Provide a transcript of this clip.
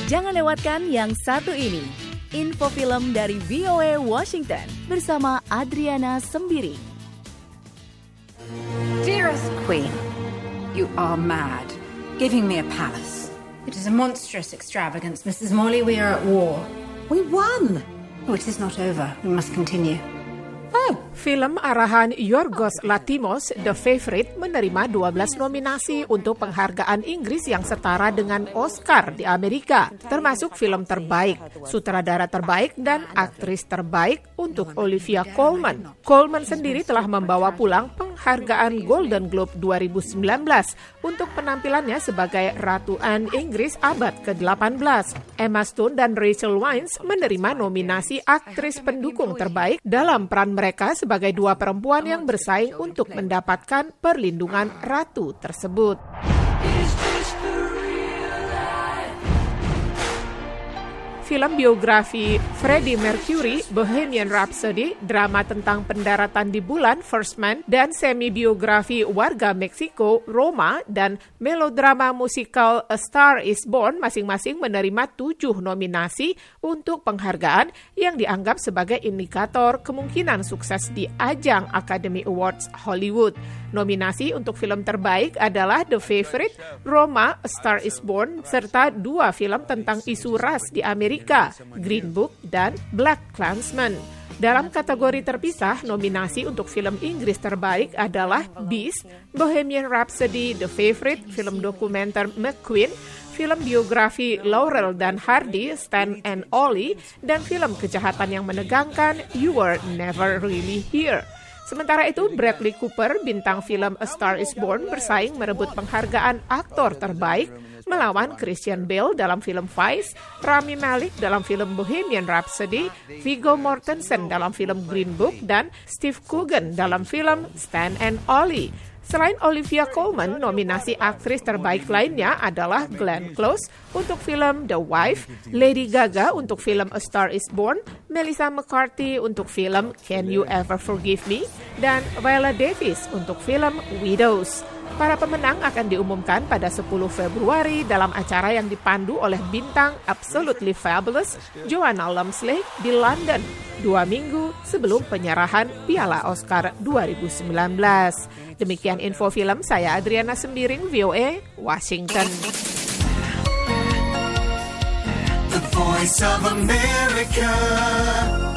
Jangan lewatkan yang satu ini. Info film dari VOA Washington bersama Adriana Sembiring. Dearest Queen, you are mad, giving me a palace. It is a monstrous extravagance, Mrs. Morley. We are at war. We won! Oh, it is not over. We must continue. Film arahan Yorgos Lanthimos, The Favourite, menerima 12 nominasi untuk penghargaan Inggris yang setara dengan Oscar di Amerika, termasuk film terbaik, sutradara terbaik, dan aktris terbaik untuk Olivia Colman. Colman sendiri telah membawa pulang penghargaan Golden Globe 2019 untuk penampilannya sebagai Ratu Anne Inggris abad ke-18. Emma Stone dan Rachel Weisz menerima nominasi aktris pendukung terbaik dalam peran mereka sebagai dua perempuan yang bersaing untuk mendapatkan perlindungan ratu tersebut. Film biografi Freddie Mercury, Bohemian Rhapsody, drama tentang pendaratan di bulan First Man, dan semi-biografi warga Meksiko, Roma, dan melodrama musikal A Star is Born masing-masing menerima 7 nominasi untuk penghargaan yang dianggap sebagai indikator kemungkinan sukses di ajang Academy Awards Hollywood. Nominasi untuk film terbaik adalah The Favourite, Roma, A Star is Born, serta 2 film tentang isu ras di Amerika, Green Book dan Black Klansman. Dalam kategori terpisah, nominasi untuk film Inggris terbaik adalah Beast, Bohemian Rhapsody, The Favourite, film dokumenter McQueen, film biografi Laurel dan Hardy, Stan and Ollie, dan film kejahatan yang menegangkan You Were Never Really Here. Sementara itu, Bradley Cooper, bintang film A Star is Born, bersaing merebut penghargaan aktor terbaik melawan Christian Bale dalam film Vice, Rami Malek dalam film Bohemian Rhapsody, Viggo Mortensen dalam film Green Book, dan Steve Coogan dalam film Stan and Ollie. Selain Olivia Colman, nominasi aktris terbaik lainnya adalah Glenn Close untuk film The Wife, Lady Gaga untuk film A Star is Born, Melissa McCarthy untuk film Can You Ever Forgive Me, dan Viola Davis untuk film Widows. Para pemenang akan diumumkan pada 10 Februari dalam acara yang dipandu oleh bintang Absolutely Fabulous Joanna Lumley di London, 2 minggu sebelum penyerahan Piala Oscar 2019. Demikian info film, saya Adriana Sembiring, VOA, Washington. The Voice of America.